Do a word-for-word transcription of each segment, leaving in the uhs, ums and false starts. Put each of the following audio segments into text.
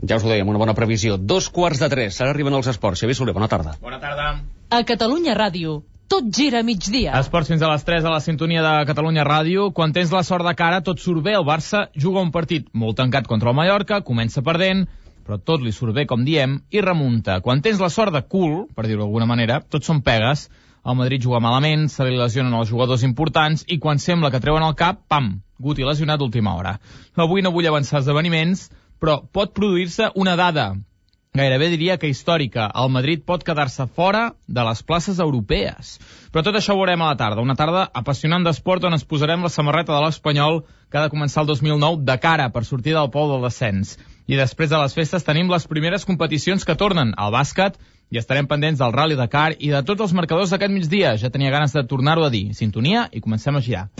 Ja us ho dèiem, una bona previsió. Dos quarts de tres, ara arriben els esports. Xavier Soler, bona tarda. Bona tarda. A Catalunya Ràdio, tot gira a migdia. Esports fins a les tres a la sintonia de Catalunya Ràdio. Quan tens la sort de cara, tot surt bé. El Barça juga un partit molt tancat contra el Mallorca, comença perdent, però tot li surt bé, com diem, i remunta. Quan tens la sort de cul, per dir-ho d'alguna manera, tot són pegues. El Madrid juga malament, se li lesionen els jugadors importants i quan sembla que treuen el cap, pam, Guti lesionat d'última hora. Avui no vull avançar esdeveniments, però pot produir-se una dada, gairebé diria que històrica. El Madrid pot quedar-se fora de les places europees. Però tot això ho veurem a la tarda. Una tarda apassionant d'esport on ens posarem la samarreta de l'Espanyol que ha de començar el dos mil nou de cara per sortir del pou del descens. I després de les festes tenim les primeres competicions que tornen al bàsquet i estarem pendents del Rally Dakar i de tots els marcadors d'aquest migdia. Ja tenia ganes de tornar-ho a dir. Sintonia i comencem a girar.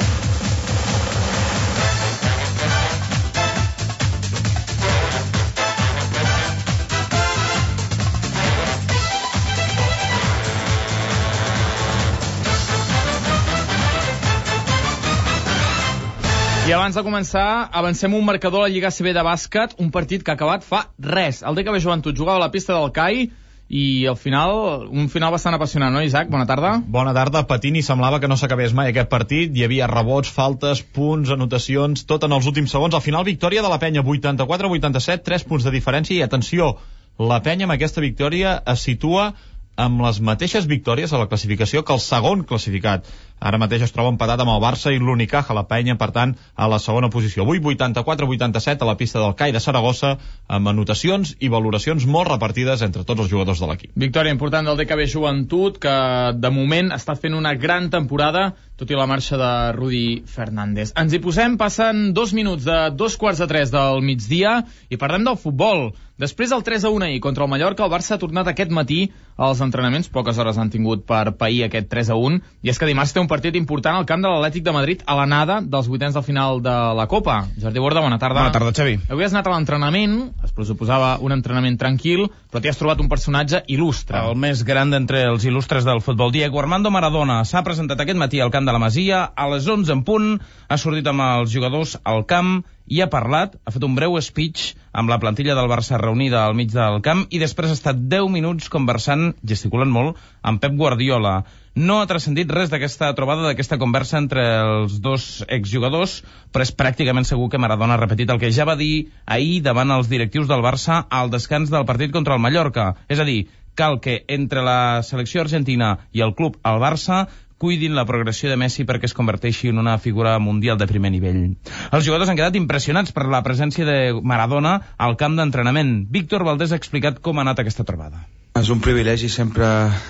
I abans de començar, avancem un marcador a la Lliga A C B de bàsquet, un partit que ha acabat fa res. El D K B Joventut jugava a la pista del C A I i al final, un final bastant apassionant, no, Isaac? Bona tarda. Bona tarda, patint i semblava que no s'acabés mai aquest partit. Hi havia rebots, faltes, punts, anotacions, tot en els últims segons. Al final, victòria de la Penya, vuitanta-quatre a vuitanta-set, tres punts de diferència i atenció, la Penya amb aquesta victòria es situa amb les mateixes victòries a la classificació que el segon classificat. Ara mateix es troba empatat amb el Barça i l'Unicaja, la Penya, per tant, a la segona posició. Avui vuitanta-quatre a vuitanta-set a la pista del C A I de Saragossa, amb anotacions i valoracions molt repartides entre tots els jugadors de l'equip. Victòria important del D K B Joventut, que de moment està fent una gran temporada, tot i la marxa de Rudi Fernández. Ens hi posem, passen dos minuts de dos quarts de tres del migdia i parlem del futbol. Després del tres a un ahir contra el Mallorca, el Barça ha tornat aquest matí als entrenaments, poques hores han tingut per pair aquest tres a un, i és que dimarts té un partit important al camp de l'Atlètic de Madrid a l'anada dels vuitens del final de la Copa. Jordi Borda, bona tarda. Bona tarda, Xavi. Avui has anat a l'entrenament, es pressuposava un entrenament tranquil, però t'hi has trobat un personatge il·lustre. El més gran d'entre els il·lustres del futbol. Diego Armando Maradona s'ha presentat aquest matí al camp de la Masia, a les onze en punt, ha sortit amb els jugadors al camp i ha parlat, ha fet un breu speech amb la plantilla del Barça reunida al mig del camp i després ha estat deu minuts conversant, gesticulant molt, amb Pep Guardiola. No ha transcendit res d'aquesta trobada, d'aquesta conversa entre els dos exjugadors, però és pràcticament segur que Maradona ha repetit el que ja va dir ahir davant els directius del Barça al descans del partit contra el Mallorca. És a dir, cal que entre la selecció argentina i el club, el Barça, cuidin la progressió de Messi perquè es converteixi en una figura mundial de primer nivell. Els jugadors han quedat impressionats per la presència de Maradona al camp d'entrenament. Víctor Valdés ha explicat com ha anat aquesta trobada. És un privilegi sempre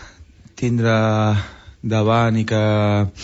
tindre davant i que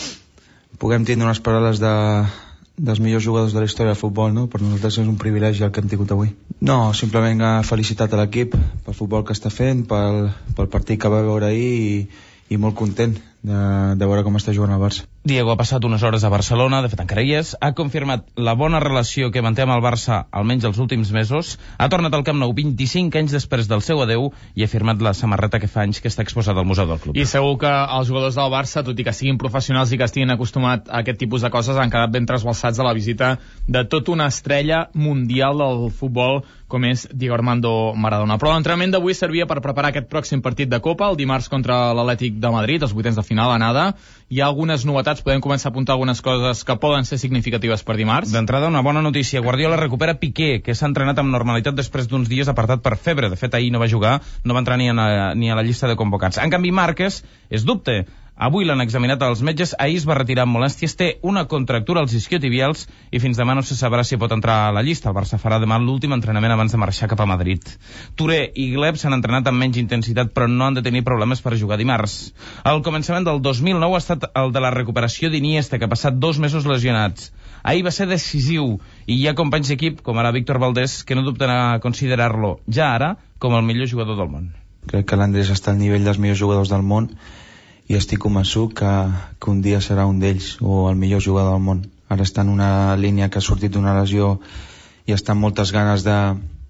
puguem tindre unes paraules de, dels millors jugadors de la història del futbol, no? Per nosaltres és un privilegi el que hem tingut avui. No, simplement ha felicitat a l'equip pel futbol que està fent, pel, pel partit que va veure ahir i, i molt content de, de veure com està jugant el Barça. Diego ha passat unes hores a Barcelona, de fet encara hi és, ha confirmat la bona relació que manté amb el Barça almenys els últims mesos, ha tornat al Camp Nou vint-i-cinc anys després del seu adeu i ha firmat la samarreta que fa anys que està exposada al Museu del Club. I segur que els jugadors del Barça, tot i que siguin professionals i que estiguin acostumats a aquest tipus de coses, han quedat ben trasbalsats a la visita de tota una estrella mundial del futbol com és Diego Armando Maradona. Però l'entrenament d'avui servia per preparar aquest pròxim partit de Copa, el dimarts contra l'Atlètic de Madrid, els vuitens de final a nada. Hi ha algunes novetats, podem començar a apuntar algunes coses que poden ser significatives per dimarts. D'entrada, una bona notícia. Guardiola recupera Piqué, que s'ha entrenat amb normalitat després d'uns dies apartat per febre. De fet, ahir no va jugar, no va entrar ni a, ni a la llista de convocats. En canvi, Márquez és dubte. Avui l'han examinat els metges, ahir es va retirar amb molèsties, té una contractura als isquiotibials i fins demà no se sabrà si pot entrar a la llista. El Barça farà demà l'últim entrenament abans de marxar cap a Madrid. Touré i Gleb s'han entrenat amb menys intensitat però no han de tenir problemes per jugar dimarts. El començament del dos mil nou ha estat el de la recuperació d'Iniesta, que ha passat dos mesos lesionats. Ahir va ser decisiu i hi ha companys d'equip, com ara Víctor Valdés, que no dubten a considerar-lo ja ara com el millor jugador del món. Crec que l'Andrés està al nivell dels millors jugadors del món i estic convençut que, que un dia serà un d'ells o el millor jugador del món. Ara està en una línia que ha sortit d'una lesió i està amb moltes ganes de,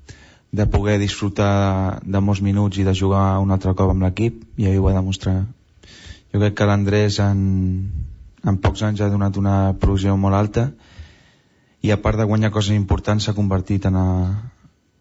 de poder disfrutar de, de molts minuts i de jugar un altre cop amb l'equip i ahir ho va demostrar. Jo crec que l'Andrés en, en pocs anys ha donat una progressió molt alta i a part de guanyar coses importants s'ha convertit en, a,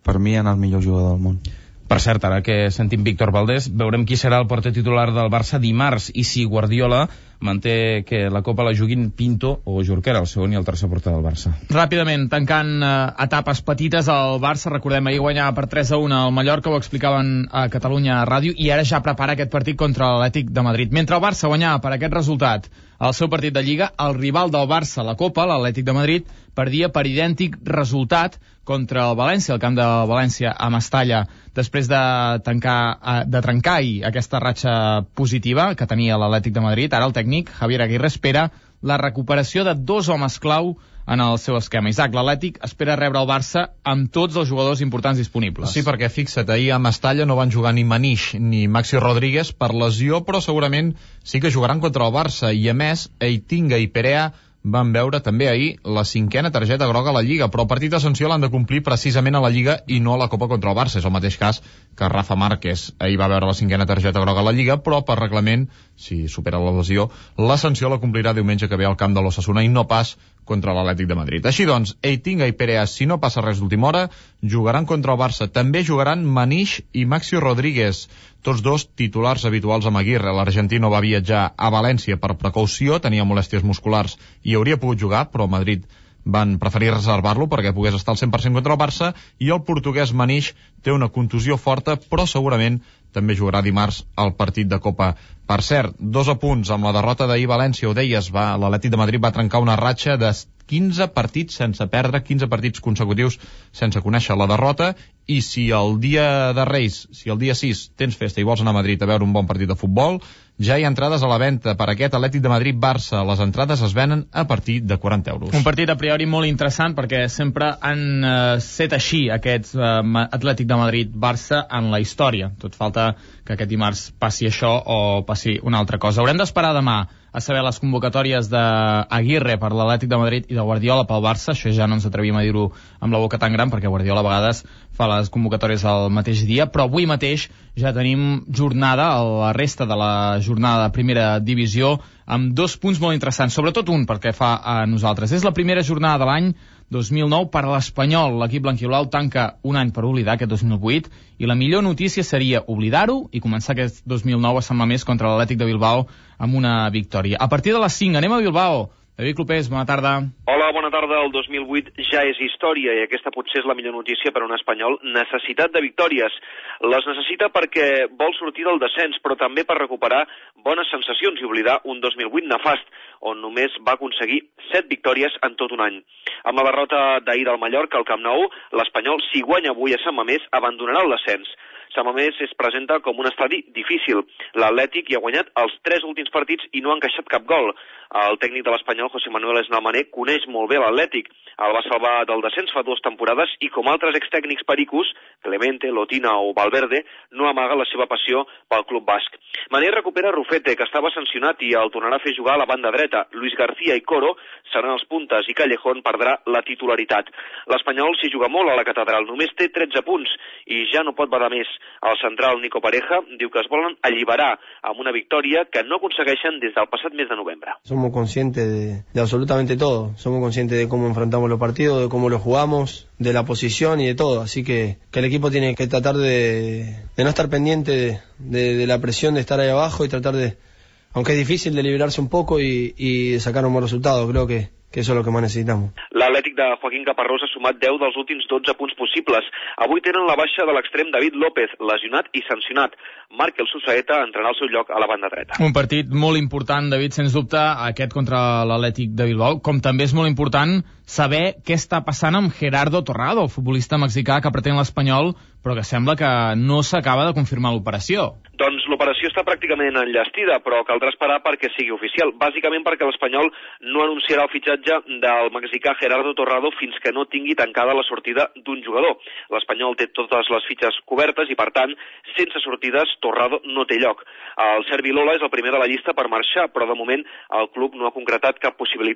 per mi en el millor jugador del món. Per cert, ara que sentim Víctor Valdés, veurem qui serà el porter titular del Barça dimarts i si Guardiola manté que la Copa la juguin Pinto o Jorquera, el segon i el tercer porter del Barça. Ràpidament, tancant eh, etapes petites, el Barça, recordem, ahir guanyava per tres a un al Mallorca, ho explicaven a Catalunya Ràdio, i ara ja prepara aquest partit contra l'Atlètic de Madrid. Mentre el Barça guanyava per aquest resultat el seu partit de Lliga, el rival del Barça a la Copa, l'Atlètic de Madrid, perdia per idèntic resultat contra el València, el camp de València a Mestalla, després de, tancar, de trencar ahir aquesta ratxa positiva que tenia l'Atlètic de Madrid. Ara el tècnic, Javier Aguirre, espera la recuperació de dos homes clau en el seu esquema. Isaac, l'Atlètic espera rebre el Barça amb tots els jugadors importants disponibles. Sí, perquè fixa't, ahir a Mestalla no van jugar ni Manix ni Maxi Rodríguez per lesió, però segurament sí que jugaran contra el Barça, i a més, Eitinga i Perea van veure també ahir la cinquena targeta groga a la Lliga, però el partit de sanció l'han de complir precisament a la Lliga i no a la Copa contra el Barça. És el mateix cas que Rafa Márquez ahir va veure la cinquena targeta groga a la Lliga, però per reglament, si supera la lesió, la sanció la complirà diumenge que ve al camp de l'Osasuna i no pas contra l'Atlètic de Madrid. Així doncs, Eitinga i Perea, si no passa res d'última hora, jugaran contra el Barça. També jugaran Manix i Maxi Rodríguez, tots dos titulars habituals amb Aguirre. L'argentí no va viatjar a València per precaució, tenia molèsties musculars i hauria pogut jugar, però a Madrid van preferir reservar-lo perquè pogués estar al cent per cent contra el Barça, i el portuguès Manix té una contusió forta, però segurament també jugarà dimarts al partit de Copa. Per cert, dos apunts amb la derrota d'ahir València, ho deies, va, l'Atlètic de Madrid va trencar una ratxa de quinze partits sense perdre, quinze partits consecutius sense conèixer la derrota, i si el dia de Reis, si el dia sis tens festa i vols anar a Madrid a veure un bon partit de futbol, ja hi ha entrades a la venda per aquest Atlètic de Madrid-Barça. Les entrades es venen a partir de quaranta euros. Un partit a priori molt interessant perquè sempre han eh, set així aquests eh, Atlètic de Madrid-Barça en la història. Tot falta que aquest dimarts passi això o passi una altra cosa. Haurem d'esperar demà a saber les convocatòries d'Aguirre per l'Atlètic de Madrid i de Guardiola pel Barça. Això ja no ens atrevim a dir-ho amb la boca tan gran, perquè Guardiola a vegades fa les convocatòries el mateix dia, però avui mateix ja tenim jornada, la resta de la jornada de primera divisió, amb dos punts molt interessants, sobretot un perquè fa a nosaltres. És la primera jornada de l'any dos mil nou per a l'Espanyol. L'equip blanquiblau tanca un any per oblidar, aquest dos mil vuit, i la millor notícia seria oblidar-ho i començar aquest dos mil nou a Sant Mamés contra l'Atlètic de Bilbao amb una victòria. A partir de les cinc anem a Bilbao. David Clopés, bona tarda. Hola, bona tarda. El dos mil vuit ja és història i aquesta potser és la millor notícia per a un espanyol. Necessitat de victòries. Les necessita perquè vol sortir del descens, però també per recuperar bones sensacions i oblidar un dos mil vuit nefast, on només va aconseguir set victòries en tot un any. Amb la derrota d'ahir del Mallorca al Camp Nou, l'Espanyol, si guanya avui a Sant Mamés, abandonarà el descens. Sant Mamés es presenta com un estadi difícil. L'Atlètic hi ha guanyat els tres últims partits i no ha encaixat cap gol. El tècnic de l'Espanyol, José Manuel Esnalmané, coneix molt bé l'Atlètic. El va salvar del descens fa dues temporades i, com altres extècnics pericos, Clemente, Lotina o Valverde, no amaga la seva passió pel club basc. Mané recupera Rufete, que estava sancionat i el tornarà a fer jugar a la banda dreta. Luis García i Coro seran els puntes i Callejón perdrà la titularitat. L'Espanyol s'hi juga molt a la catedral, només té tretze punts i ja no pot badar més. El central Nico Pareja diu que es volen alliberar amb una victòria que no aconsegueixen des del passat mes de novembre. Somos conscientes de, de absolutamente todo. Somos conscientes de cómo enfrentamos los partidos, de cómo los jugamos, de la posición y de todo. Así que, que el equipo tiene que tratar de, de no estar pendiente de, de, de la presión de estar ahí abajo y tratar de, aunque es difícil, de liberarse un poco y, y de sacar un buen resultado. Creo que que eso es lo que más necesitamos. L'Atlètic de Joaquín Caparrós ha sumat deu dels últims dotze punts possibles. Avui tenen la baixa de l'extrem David López, lesionat i sancionat. Markel Susaeta entrarà al seu lloc a la banda dreta. Un partit molt important, David, sens dubte, aquest contra l'Atlètic de Bilbao, com també és molt important saber què està passant amb Gerardo Torrado, el futbolista mexicà que pretén l'Espanyol, però que sembla que no s'acaba de confirmar l'operació. Doncs l'operació està pràcticament enllestida, però caldrà esperar perquè sigui oficial, bàsicament perquè l'Espanyol no anunciarà el fitxatge del mexicà Gerardo Torrado fins que no tingui tancada la sortida d'un jugador. L'Espanyol té totes les fitxes cobertes i, per tant, sense sortides, Torrado no té lloc. El serbi Lola és el primer de la llista per marxar, però de moment el club no ha concretat cap possibilitat.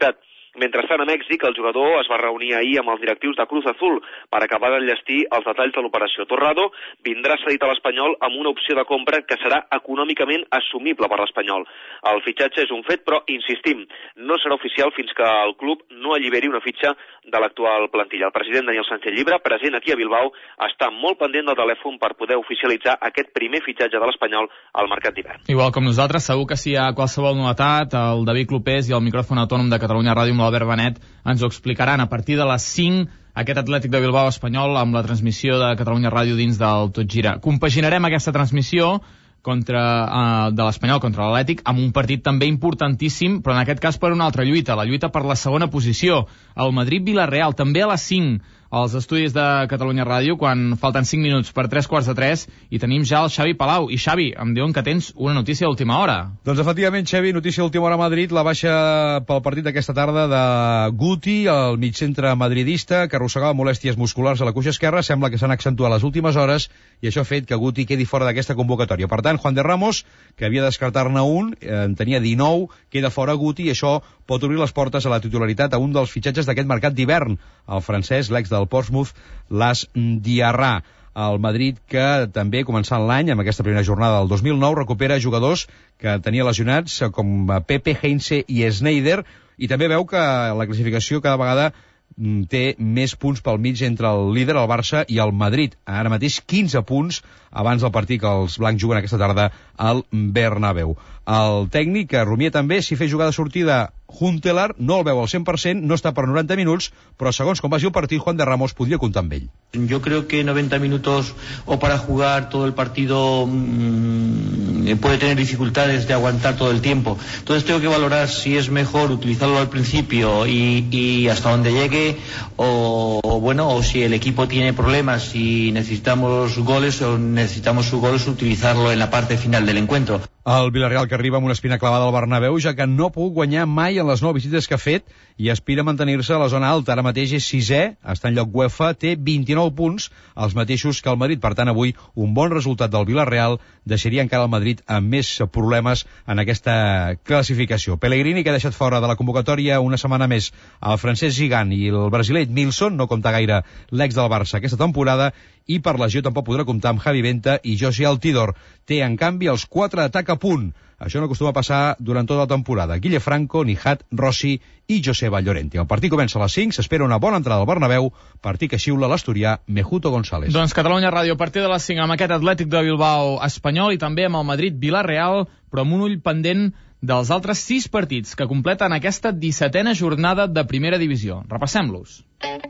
Mentrestant, a Mèxic, el jugador es va reunir ahir amb els directius de Cruz Azul per acabar d'enllestir els detalls de l'operació. Torrado vindrà cedit a l'Espanyol amb una opció de compra que serà econòmicament assumible per l'Espanyol. El fitxatge és un fet, però, insistim, no serà oficial fins que el club no alliberi una fitxa de l'actual plantilla. El president Daniel Sánchez Llibre, present aquí a Bilbao, està molt pendent del telèfon per poder oficialitzar aquest primer fitxatge de l'Espanyol al mercat d'hivern. Igual com nosaltres, segur que si hi ha qualsevol novetat, el David Clopés i el micròfon autònom de Catalunya Ràdio amb l'Albert Benet ens ho explicaran a partir de les cinc, aquest Atlètic de Bilbao Espanyol amb la transmissió de Catalunya Ràdio dins del Tot Gira. Compaginarem aquesta transmissió contra, eh, de l'Espanyol contra l'Atlètic amb un partit també importantíssim, però en aquest cas per una altra lluita, la lluita per la segona posició, el Madrid-Villarreal, també a les cinc, als estudis de Catalunya Ràdio, quan falten cinc minuts per tres quarts de tres, i tenim ja el Xavi Palau. I Xavi, em diuen que tens una notícia d'última hora. Doncs efectivament, Xavi, notícia d'última hora a Madrid, la baixa pel partit d'aquesta tarda de Guti, el migcentre madridista, que arrossegava molèsties musculars a la cuixa esquerra, sembla que s'han accentuat les últimes hores, i això ha fet que Guti quedi fora d'aquesta convocatòria. Per tant, Juan de Ramos, que havia de descartar-ne un, eh, en tenia dinou, queda fora Guti, i això pot obrir les portes a la titularitat a un dels fitxatges d'aquest mercat d'hivern, el francès, l'ex del Portsmouth, Las Diarra. El Madrid, que també començant l'any, amb aquesta primera jornada del dos mil nou, recupera jugadors que tenia lesionats, com Pepe, Heinze i Sneijder, i també veu que la classificació cada vegada té més punts pel mig entre el líder, el Barça, i el Madrid. Ara mateix quinze punts abans del partit que els blancs juguen aquesta tarda al Bernabéu. El tècnic, que rumia també si fer jugada sortida Huntelaar, no el veu al cent per cent, no està per noranta minuts, però segons com vagi el partit, Juan de Ramos podria comptar amb ell. Yo creo que noventa minutos o para jugar todo el partido mmm, puede tener dificultades de aguantar todo el tiempo. Entonces tengo que valorar si es mejor utilizarlo al principio y, y hasta donde llegue, o, o bueno, o si el equipo tiene problemas y necesitamos goles o necesitamos sus goles, utilizarlo en la parte final del encuentro. El Villarreal, que arriba amb una espina clavada al Bernabéu, ja que no ha pogut guanyar mai en les nou visites que ha fet i aspira a mantenir-se a la zona alta. Ara mateix és sisè, està en lloc UEFA, té vint-i-nou punts, els mateixos que el Madrid. Per tant, avui, un bon resultat del Villarreal deixaria encara el Madrid amb més problemes en aquesta classificació. Pellegrini, que ha deixat fora de la convocatòria una setmana més el francès Gigant i el brasiler Milson, no compta gaire l'ex del Barça aquesta temporada, i per lesió tampoc podrà comptar amb Javi Venta i José Altidor. Té, en canvi, els quatre atac a punt. Això no acostuma a passar durant tota la temporada. Guille Franco, Nihat, Rossi i Joseba Llorenti. El partit comença a les cinc, s'espera una bona entrada al Bernabéu, partit que xiula l'asturià Mejuto González. Doncs Catalunya Ràdio, a partir de les cinc, amb aquest Atlètic de Bilbao Espanyol i també amb el Madrid-Villarreal, però amb un ull pendent dels altres sis partits que completen aquesta dissetena jornada de primera divisió. Repassem-los.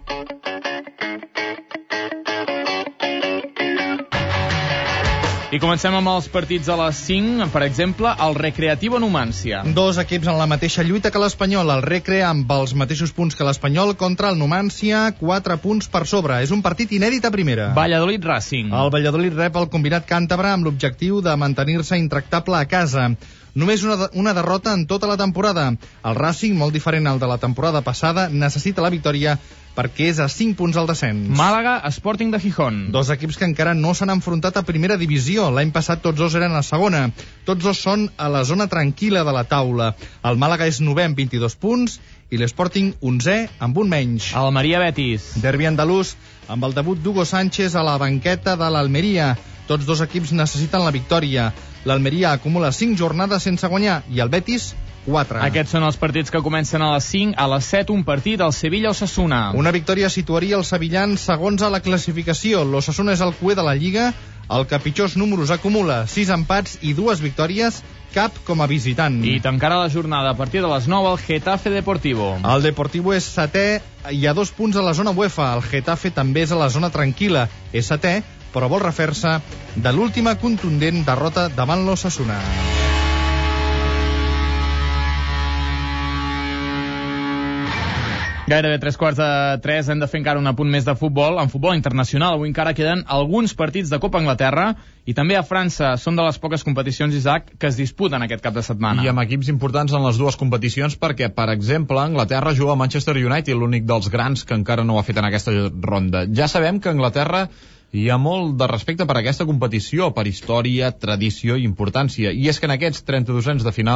I comencem amb els partits a les cinc, per exemple, el Recreativo Numància. Dos equips en la mateixa lluita que l'Espanyol, el Recre amb els mateixos punts que l'Espanyol contra el Numància, quatre punts per sobre. És un partit inèdit a primera. Valladolid Racing. El Valladolid rep el combinat càntabre amb l'objectiu de mantenir-se intractable a casa. Només una, una derrota en tota la temporada. El Racing, molt diferent al de la temporada passada, necessita la victòria perquè és a cinc punts al descens. Màlaga, Sporting de Gijón. Dos equips que encara no s'han enfrontat a primera divisió. L'any passat tots dos eren a segona. Tots dos són a la zona tranquil·la de la taula. El Màlaga és novè amb vint-i-dos punts i l'Sporting onzè amb un menys. Almeria Betis. Derbi andalús amb el debut d'Hugo Sánchez a la banqueta de l'Almeria. Tots dos equips necessiten la victòria. L'Almeria acumula cinc jornades sense guanyar i el Betis quatre. Aquests són els partits que comencen a les cinc. A les set, un partit, el Sevilla-Osasuna. Una victòria situaria els sevillans segons a la classificació. L'Osasuna és el cuer de la Lliga, el que pitjors números acumula, sis empats i dues victòries, cap com a visitant. I tancarà la jornada a partir de les nou el Getafe Deportivo. El Deportivo és setè i a dos punts a la zona UEFA. El Getafe també és a la zona tranquil·la. És setè, però vol refer-se de l'última contundent derrota davant l'Osasuna. Gairebé tres quarts de tres, hem de fer encara un apunt més de futbol. En futbol internacional, avui encara queden alguns partits de Copa Anglaterra i també a França. Són de les poques competicions, Isaac, que es disputen aquest cap de setmana. I amb equips importants en les dues competicions perquè, per exemple, Anglaterra juga a Manchester United, l'únic dels grans que encara no ho ha fet en aquesta ronda. Ja sabem que a Anglaterra hi ha molt de respecte per a aquesta competició, per història, tradició i importància. I és que en aquests trenta-dos anys de final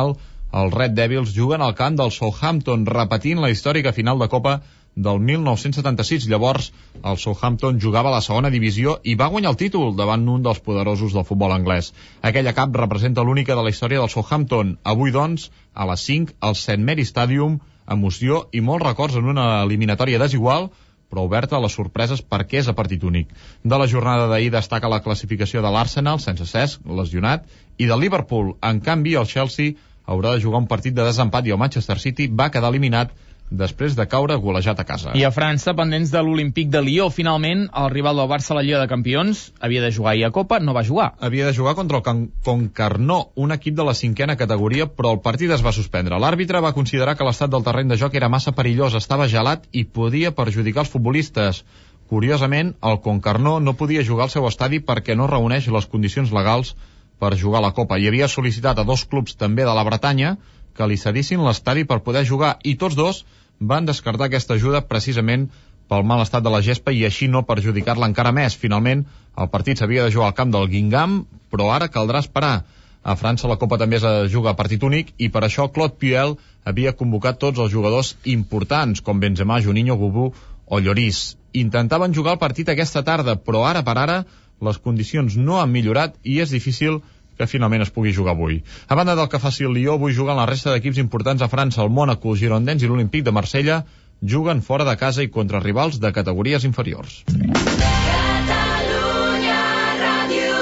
els Red Devils juguen al camp del Southampton, repetint la històrica final de Copa del mil nou-cents setanta-sis. Llavors, el Southampton jugava a la segona divisió i va guanyar el títol davant un dels poderosos del futbol anglès. Aquella cap representa l'única de la història del Southampton. Avui, doncs, a les cinc, al Saint Mary Stadium, emoció i molts records en una eliminatòria desigual, però oberta a les sorpreses perquè és a partit únic. De la jornada d'ahir destaca la classificació de l'Arsenal, sense Cesc, lesionat, i del Liverpool. En canvi, el Chelsea haurà de jugar un partit de desempat i el Manchester City va quedar eliminat després de caure golejat a casa. I a França, pendents de l'Olímpic de Lió, finalment, el rival del Barça a la Lliga de Campions havia de jugar i a Copa no va jugar. Havia de jugar contra el Concarneau, un equip de la cinquena categoria, però el partit es va suspendre. L'àrbitre va considerar que l'estat del terreny de joc era massa perillós, estava gelat i podia perjudicar els futbolistes. Curiosament, el Concarneau no podia jugar al seu estadi perquè no reuneix les condicions legals per jugar a la Copa i havia sol·licitat a dos clubs també de la Bretanya que li cedissin l'estadi per poder jugar, i tots dos van descartar aquesta ajuda precisament pel mal estat de la gespa i així no perjudicar-la encara més. Finalment, el partit s'havia de jugar al camp del Guingamp, però ara caldrà esperar. A França la Copa també es juga a partit únic i per això Claude Puel havia convocat tots els jugadors importants, com Benzema, Juninho, Gubú o Lloris. Intentaven jugar el partit aquesta tarda, però ara per ara les condicions no han millorat i és difícil que finalment es pugui jugar avui. A banda del que faci el Lió, avui juguen la resta d'equips importants a França. El Mònaco, el Girondins i l'Olímpic de Marsella juguen fora de casa i contra rivals de categories inferiors. Catalunya Ràdio.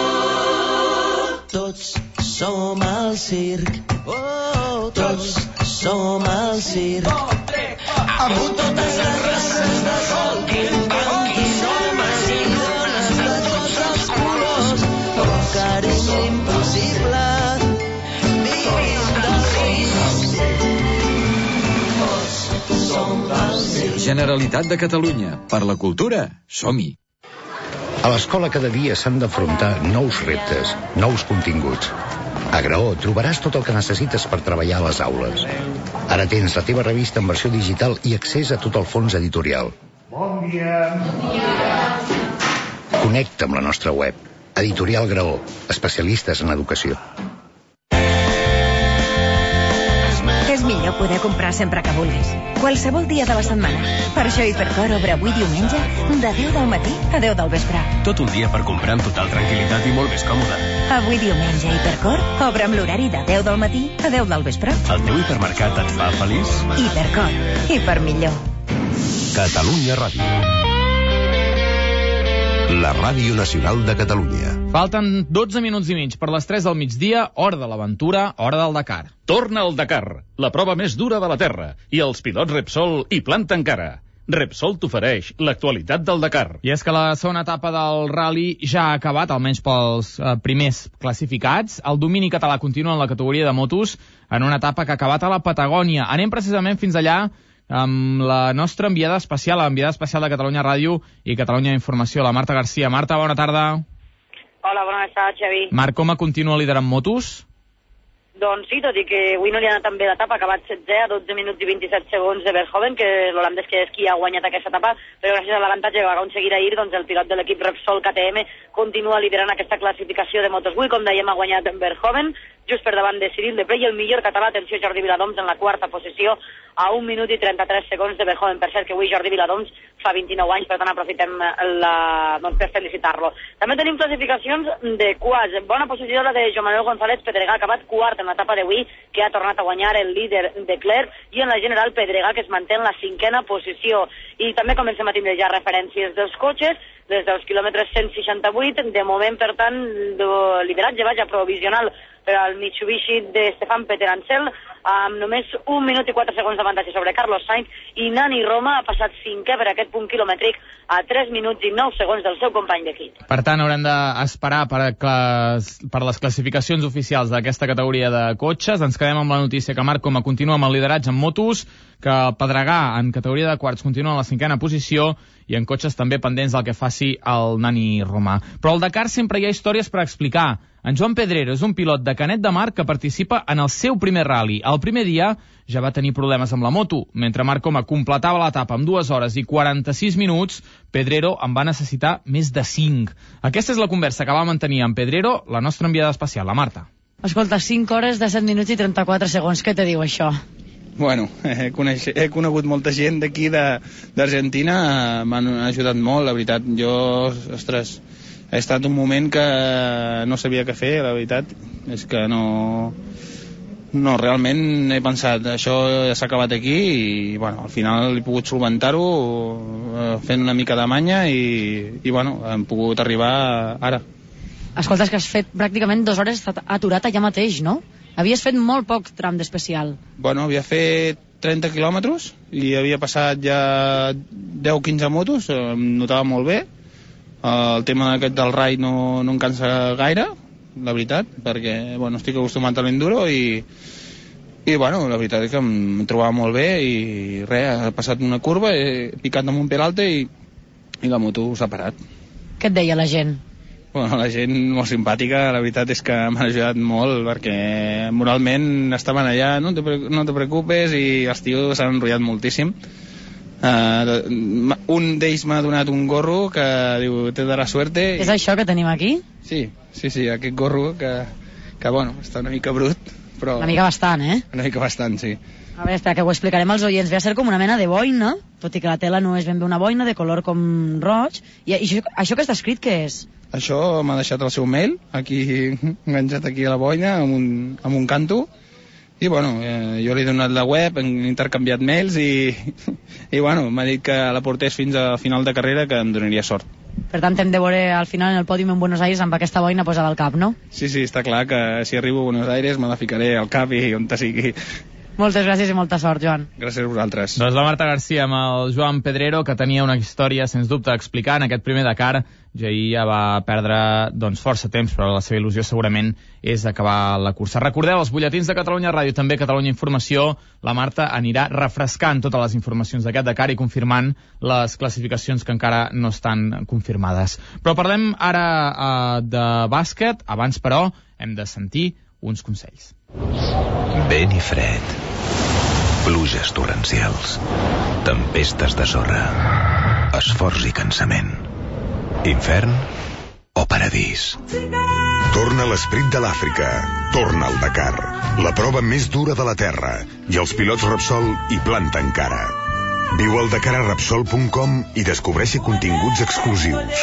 Tots som al circ. Oh, tots som al circ. Amb totes les races de sol, quimbanquis, homes i dones de tots els colors. Oh, carinyo impossible, vivim del circ. Tots som al circ. Generalitat de Catalunya. Per la cultura, som-hi. A l'escola cada dia s'han d'afrontar nous reptes, nous continguts. A Graó trobaràs tot el que necessites per treballar a les aules. Ara tens la teva revista en versió digital i accés a tot el fons editorial. Bon dia. Bon dia. Connecta amb la nostra web. Editorial Graó, especialistes en educació. És millor poder comprar sempre que vulguis. Qualsevol dia de la setmana. Per això Hipercor obre avui diumenge de deu del matí a deu del vespre. Tot un dia per comprar amb total tranquil·litat i molt més còmode. Avui diumenge Hipercor obre amb l'horari de deu del matí a deu del vespre. El teu hipermercat et fa feliç? Hipercor. Hiper millor. Catalunya Ràdio. La Ràdio Nacional de Catalunya. Falten dotze minuts i mig per les tres del migdia, hora de l'aventura, hora del Dakar. Torna al Dakar, la prova més dura de la Terra, i els pilots Repsol hi planten cara. Repsol t'ofereix l'actualitat del Dakar. I és que la segona etapa del rally ja ha acabat, almenys pels eh, primers classificats. El domini català continua en la categoria de motos en una etapa que ha acabat a la Patagònia. Anem precisament fins allà amb la nostra enviada especial, l'enviada especial de Catalunya Ràdio i Catalunya Informació, la Marta Garcia. Marta, bona tarda. Hola, bona tarda, Xavi. Marc Coma continua liderant motos? Doncs sí, tot i que avui no li ha anat tan bé l'etapa, ha acabat setzè a dotze minuts i vint-i-set segons de Verhoeven, que l'holandès que és qui ha guanyat aquesta etapa, però gràcies a l'avantatge que va aconseguir ahir, doncs el pilot de l'equip Repsol K T M continua liderant aquesta classificació de motos. Avui, com dèiem, ha guanyat Verhoeven, just per davant de Cyril Depré, i el millor català, atenció, Jordi Viladoms, en la quarta posició, a un minut i trenta-tres segons de Verhoeven. Per cert, que avui Jordi Viladoms fa vint-i-nou anys, per tant aprofitem la... doncs, per felicitar-lo. També tenim classificacions de quas. Bona posició la de Joan Manuel González Pedregà, ha acabat quart en l'etapa d'avui, que ha tornat a guanyar el líder de Clerc, i en la general Pedregà, que es manté en la cinquena posició. I també comencem a tindre ja referències dels cotxes, des dels quilòmetres cent seixanta-vuit, de moment, per tant, el lideratge, vaja, provisional per al Mitsubishi de Stefan Peter Ansel, amb només un minut i quatre segons d'avantatge sobre Carlos Sainz, i Nani Roma ha passat cinquè per aquest punt quilomètric a tres minuts i nou segons del seu company d'equip. Per tant, haurem d'esperar per, per les classificacions oficials d'aquesta categoria de cotxes. Ens quedem amb la notícia que Marc Coma continua amb el lideratge en motos, que Pedregà en categoria de quarts continua en la cinquena posició, i en cotxes també pendents del que faci el Nani Roma. Però al Dakar sempre hi ha històries per explicar. En Joan Pedrero és un pilot de Canet de Mar que participa en el seu primer rally. El primer dia ja va tenir problemes amb la moto. Mentre Marc Coma completava l'etapa amb dues hores i quaranta-sis minuts, Pedrero en va necessitar més de cinc. Aquesta és la conversa que va mantenir amb Pedrero la nostra enviada especial, la Marta. Escolta, cinc hores de set minuts i trenta-quatre segons. Què te diu això? Bueno, he, coneix, he conegut molta gent d'aquí d'Argentina, m'han ajudat molt, la veritat. Jo, ostres, he estat un moment que no sabia què fer, la veritat. És que no... No, realment he pensat, això ja s'ha acabat aquí i, bueno, al final he pogut solventar-ho fent una mica de manya i, i bueno, hem pogut arribar ara. Escolta, és que has fet pràcticament dues hores aturat allà mateix, no? Havies fet molt poc tram d'especial. Bueno, havia fet trenta quilòmetres i havia passat ja deu o quinze motos, em notava molt bé. El tema aquest del raid no, no em cansa gaire, la veritat, perquè bueno, estic acostumat a l'enduro i, i bueno, la veritat és que em trobava molt bé i res, ha passat una curva, he picat damunt per l'alta i, i la moto s'ha parat. Què et deia la gent? Bueno, la gent molt simpàtica, la veritat és que m'ha ajudat molt perquè moralment estaven allà, no te, no te preocupes, i els tios s'han enrotllat moltíssim. Uh, un d'ells m'ha donat un gorro que diu, te darà suerte. És això que tenim aquí? Sí, sí, sí, aquest gorro que, que bueno, està una mica brut, però... Una mica bastant, eh? Una mica bastant, sí. A veure, espera, que ho explicarem als oients. Ve a ser com una mena de boina, tot i que la tela no és ben bé una boina, de color com roig. I això, això que està escrit, què és? Això m'ha deixat el seu mail, aquí enganxat aquí a la boina, amb un, amb un canto. I bueno, eh, jo li he donat la web, hem intercanviat mails i, i bueno, m'ha dit que la portés fins al final de carrera, que em donaria sort. Per tant, hem de veure al final en el pòdium en Buenos Aires amb aquesta boina posada al cap, no? Sí, sí, està clar que si arribo a Buenos Aires me la ficaré al cap i on te sigui. Moltes gràcies i molta sort, Joan. Gràcies a vosaltres. Doncs la Marta Garcia amb el Joan Pedrero, que tenia una història, sens dubte, a explicar en aquest primer Dakar. Ja ahir ja va perdre doncs, força temps, però la seva il·lusió segurament és acabar la cursa. Recordeu, els butlletins de Catalunya Ràdio, també Catalunya Informació, la Marta anirà refrescant totes les informacions d'aquest Dakar i confirmant les classificacions que encara no estan confirmades. Però parlem ara eh, de bàsquet. Abans, però, hem de sentir uns consells. Vent i fred, pluges torrencials, tempestes de sorra, esforç i cansament, infern o paradís. Torna l'esperit de l'Àfrica, torna al Dakar, la prova més dura de la Terra, i els pilots Repsol hi planten cara. Viu al dakar a repsol punt com i descobreixi continguts exclusius.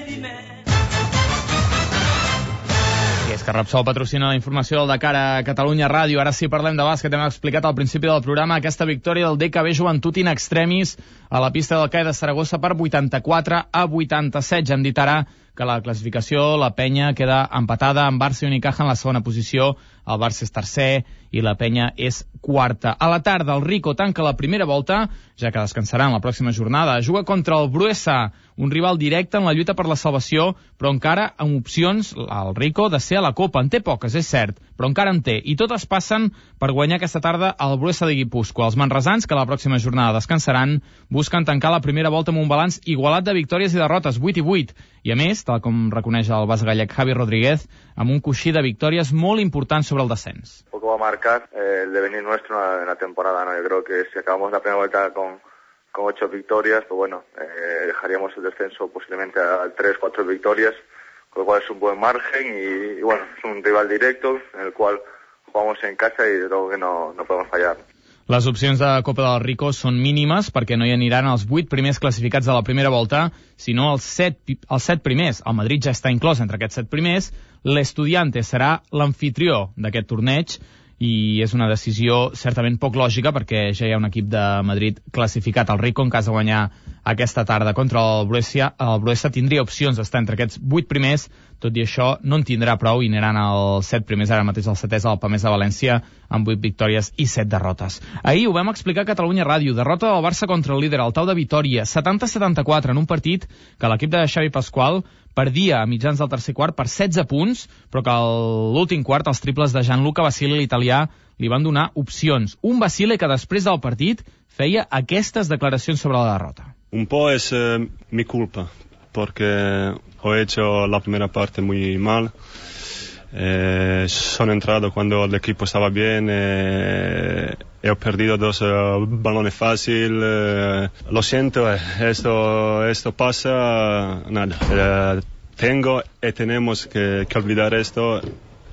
És que Repsol patrocina la informació del Dakar a Catalunya Ràdio. Ara sí parlem de bàsquet. Hem explicat al principi del programa aquesta victòria del D K B Joventut in extremis a la pista del C A E de Saragossa per vuitanta-quatre a vuitanta-set. Ja hem dit ara que la classificació, la Penya queda empatada amb Barça i Unicaja en la segona posició. El Barça és tercer i la Penya és quarta. A la tarda, el Rico tanca la primera volta, ja que descansarà en la pròxima jornada. Juga contra el Bruesa, un rival directe en la lluita per la salvació, però encara amb opcions, el Rico, de ser a la Copa. En té poques, és cert, però encara en té. I totes passen per guanyar aquesta tarda al Bruesa de Guipúscoa. Els manresans, que la pròxima jornada descansaran, busquen tancar la primera volta amb un balanç igualat de victòries i derrotes, vuit i vuit. I a més, tal com reconeix el base gallec Javi Rodríguez, amb un coixí de victòries molt important sobre el descens. Un poco va a marcar eh, el devenir nuestro en la temporada, ¿no? Yo creo que si acabamos la primera vuelta con, con ocho victorias, pues bueno, eh, dejaríamos el descenso posiblemente a tres, cuatro victorias, con lo cual es un buen margen y, y bueno, es un rival directo en el cual jugamos en casa y creo que no, no podemos fallar. Les opcions de Copa del Rico són mínimes perquè no hi aniran els vuit primers classificats de la primera volta, sinó els set, els set primers. El Madrid ja està inclòs entre aquests set primers. L'Estudiante serà l'anfitrió d'aquest torneig i és una decisió certament poc lògica perquè ja hi ha un equip de Madrid classificat. El Rico, en cas de guanyar aquesta tarda contra el Bruesa, el Bruesa tindria opcions d'estar entre aquests vuit primers. Tot i això, no en tindrà prou i aniran als set primers, ara mateix el setè és el Pamès de València, amb vuit victòries i set derrotes. Ahir ho vam explicar a Catalunya Ràdio, derrota del Barça contra el líder, el Tau de Vitòria, setanta a setanta-quatre, en un partit que l'equip de Xavi Pasqual perdia a mitjans del tercer quart per setze punts, però que a l'últim quart els triples de Gianluca Basile, l'italià, li van donar opcions. Un Basile que després del partit feia aquestes declaracions sobre la derrota. Un po' es eh, mi culpa, porque ho hecho la primera parte muy mal. Eh, sono entrado cuando el equipo estaba bien. Eh, he perdido dos uh, balones fáciles. Eh, lo siento, esto, esto pasa. Nada. Eh, tengo y tenemos que, que olvidar esto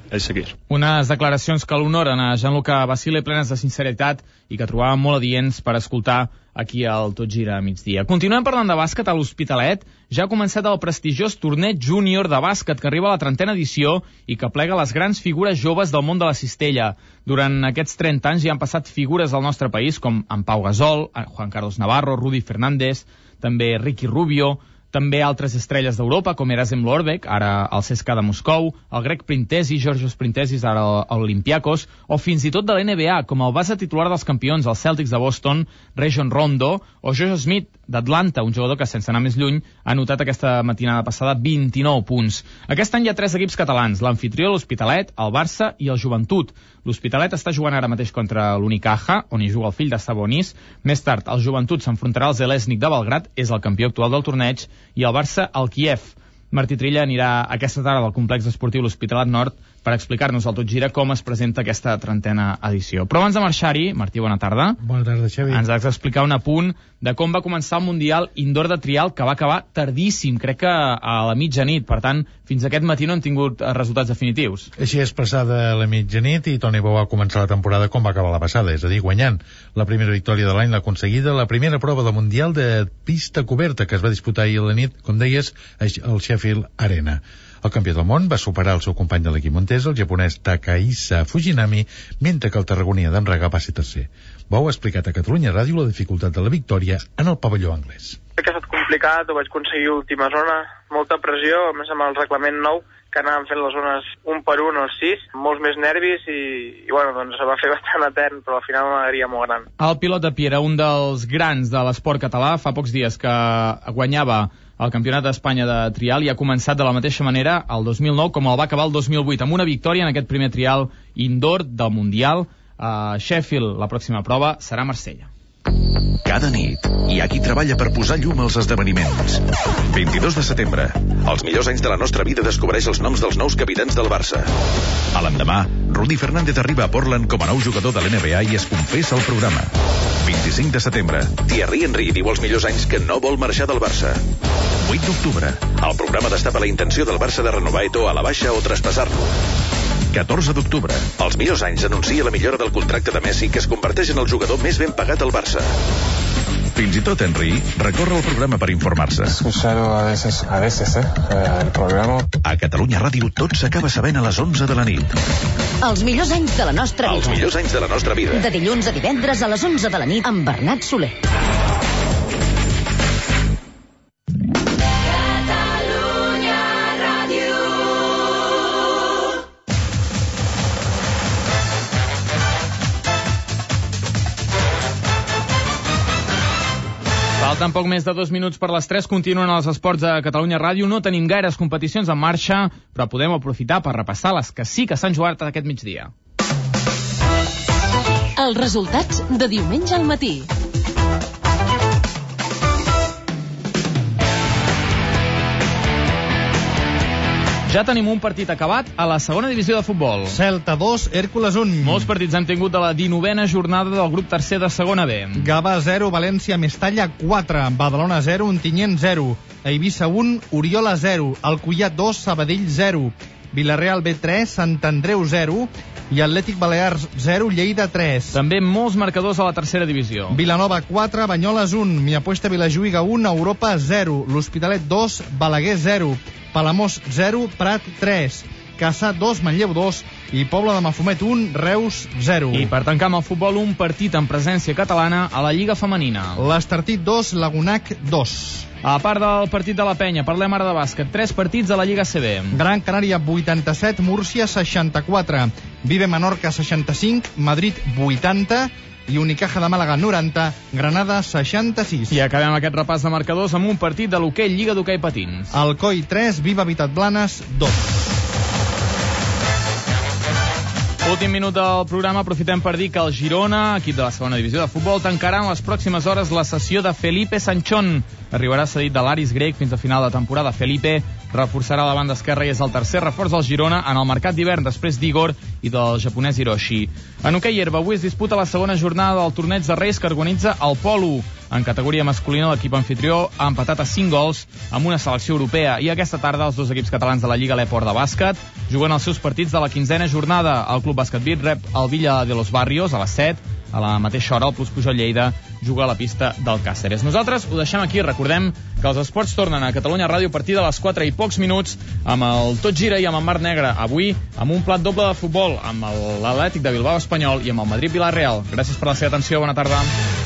el seguir. Unes declaracions que l'honoren a Gianluca Basile, plenes de sinceritat i que trobàvem molt adients per escoltar aquí al Tot Gira a migdia. Continuem parlant de bàsquet. A l'Hospitalet ja ha començat el prestigiós torneig júnior de bàsquet que arriba a la trentena edició i que plega les grans figures joves del món de la cistella. Durant aquests trenta anys hi han passat figures del nostre país com en Pau Gasol, Juan Carlos Navarro, Rudy Fernández, també Ricky Rubio, també altres estrelles d'Europa, com Erasem Lorbeck, ara al C S K A de Moscou, el grec Printesi, Georgios Printesis, ara a l'Olympiakos, o fins i tot de l'N B A, com el base titular dels campions, els Celtics de Boston, Rajon Rondo, o Josh Smith, d'Atlanta, un jugador que, sense anar més lluny, ha anotat aquesta matinada passada vint-i-nou punts. Aquest any hi ha tres equips catalans, l'Amfitrió, l'Hospitalet, el Barça i el Joventut. L'Hospitalet està jugant ara mateix contra l'Unicaja, on hi juga el fill de Sabonis. Més tard, el Joventut s'enfrontarà al Zeleznik de Belgrat, és el campió actual del torneig, i el Barça al Kiev. Martí Trilla anirà aquesta tarda al complex esportiu l'Hospitalet Nord per explicar-nos al Tot Gira com es presenta aquesta trentena edició. Però abans de marxar-hi, Martí, bona tarda. Bona tarda, Xavi. Ens has d'explicar un apunt de com va començar el Mundial Indoor de Trial, que va acabar tardíssim, crec que a la mitjanit. Per tant, fins aquest matí no han tingut resultats definitius. Així és, passada la mitjanit, i Toni Bou va començar la temporada com va acabar la passada, és a dir, guanyant la primera victòria de l'any, l'ha aconseguida la primera prova del Mundial de pista coberta que es va disputar ahir a la nit, com deies, al Sheffield Arena. El campió del món va superar el seu company de l'equip Montesa, el japonès Takahisa Fujinami, mentre que el tarragoní Adam Raga va ser tercer. Bou ha explicat a Catalunya Ràdio la dificultat de la victòria en el pavelló anglès. Crec que ha estat complicat, ho vaig aconseguir última zona, molta pressió, a més amb el reglament nou, que anàvem fent les zones un per un o sis, molts més nervis i, i bueno, doncs se va fer bastant etern, però al final una alegria molt gran. El pilot de Piera, un dels grans de l'esport català, fa pocs dies que guanyava el Campionat d'Espanya de trial i ha començat de la mateixa manera el dos mil nou com el va acabar el dos mil vuit, amb una victòria en aquest primer trial indoor del Mundial. A Sheffield, la pròxima prova serà a Marsella. Cada nit hi ha qui treballa per posar llum als esdeveniments. vint-i-dos de setembre, els millors anys de la nostra vida, descobreix els noms dels nous capitans del Barça. A l'endemà, Rudy Fernández arriba a Portland com a nou jugador de l'N B A i es confessa al programa. vint-i-cinc de setembre, Thierry Henry diu els millors anys que no vol marxar del Barça. vuit d'octubre, el programa destapa la intenció del Barça de renovar Eto'o a la baixa o traspassar-lo. catorze d'octubre, els millors anys anuncia la millora del contracte de Messi, que es converteix en el jugador més ben pagat al Barça. Fins i tot Henry recorre al programa per informar-se. Escuchado a veces, a veces, eh, el programa. A Catalunya Ràdio tot s'acaba sabent a les onze de la nit. Els millors anys de la nostra vida. Els millors anys de la nostra vida. De dilluns a divendres a les onze de la nit amb Bernat Soler. Falten poc més de dos minuts per les tres, continuen els esports de Catalunya Ràdio. No tenim gaires competicions en marxa, però podem aprofitar per repassar les que sí que s'han jugat aquest migdia. Els resultats de diumenge al matí. Ja tenim un partit acabat a la segona divisió de futbol. Celta dos, Hèrcules un. Molts partits han tingut de la dinovena jornada del grup tercer de segona B. Gavà zero, València Mestalla quatre, Badalona zero, Ontinyent zero, Eivissa un, Oriola zero, Alcoià dos, Sabadell zero, Vilareal B tres, Sant Andreu zero i Atlètic Balears zero, Lleida tres. També molts marcadors a la tercera divisió. Vilanova quatre, Banyoles un, Miapuesta Vilajuïga un, Europa zero, l'Hospitalet dos, Balaguer zero, Palamós zero, Prat tres, Cassà dos, Manlleu dos i Pobla de Mafumet un, Reus zero. I per tancar amb el futbol, un partit en presència catalana a la Lliga Femenina. L'Estartit dos, Lagunac dos. A part del partit de la Penya, parlem ara de bàsquet. Tres partits a la Lliga C B. Gran Canària vuitanta-set, Múrcia seixanta-quatre, Vive Menorca seixanta-cinc, Madrid vuitanta i Unicaja de Màlaga noranta, Granada seixanta-sis. I acabem aquest repàs de marcadors amb un partit de l'hoquei Lliga d'Hoquei Patins. Alcoi tres, Viva Vitat Blanes dos. Últim minut del programa, aprofitem per dir que el Girona, equip de la segona divisió de futbol, tancarà en les pròximes hores la sessió de Felipe Sanchón. Arribarà cedit de l'Aris grec fins a final de temporada. Felipe reforçarà la banda esquerra i és el tercer reforç del Girona en el mercat d'hivern després d'Igor i del japonès Hiroshi. En hoquei herba, avui es disputa la segona jornada del torneig de Reis que organitza el Polo. En categoria masculina, l'equip anfitrió ha empatat a cinc gols amb una selecció europea i aquesta tarda els dos equips catalans de la Lliga l'Eport de bàsquet juguen els seus partits de la quinzena jornada. El Club Bàsquet Vic rep el Villa de los Barrios a les set. A la mateixa hora, el Plus Pujol Lleida juga a la pista del Càceres. Nosaltres ho deixem aquí. Recordem que els esports tornen a Catalunya Ràdio a partir de les quatre i pocs minuts amb el Tot Gira i amb el Mar Negre. Avui amb un plat doble de futbol, amb l'Atlètic de Bilbao Espanyol i amb el Madrid Villarreal. Gràcies per la seva atenció. Bona tarda.